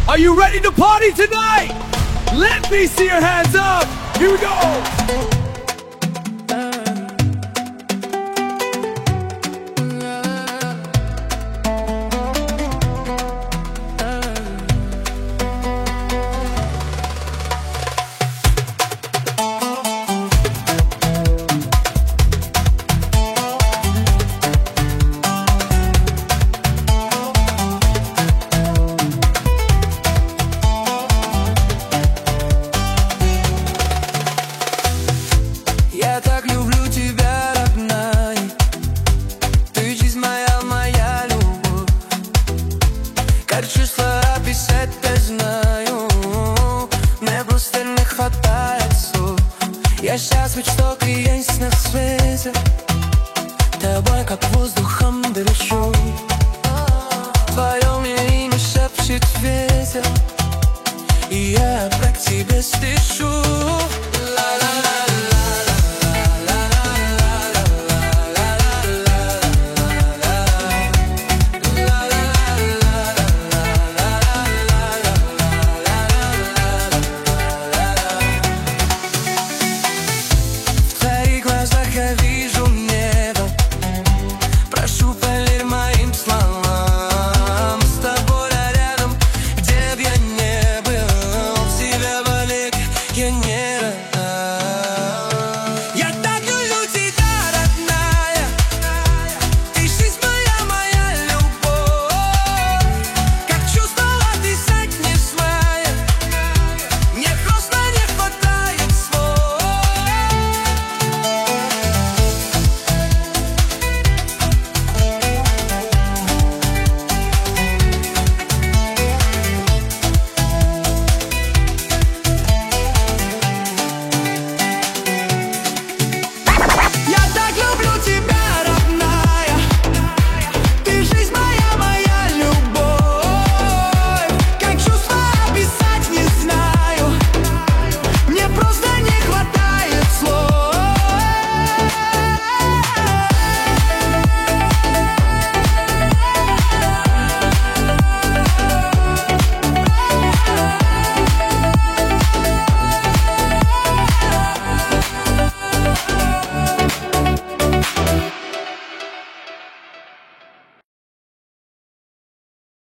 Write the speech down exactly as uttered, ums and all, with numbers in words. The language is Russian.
Are you ready to party tonight? Let me see your hands up. Here we go. Я так люблю тебя, родная. Ты жизнь моя, моя любовь. Как чувства описать, я знаю. Мне просто не хватает слов. Я счастлив, что ты есть на свете. Тобой как воздухом дышу. Твое мне имя шепчет ветер, и я про тебя слышу. Ла-ла-ла.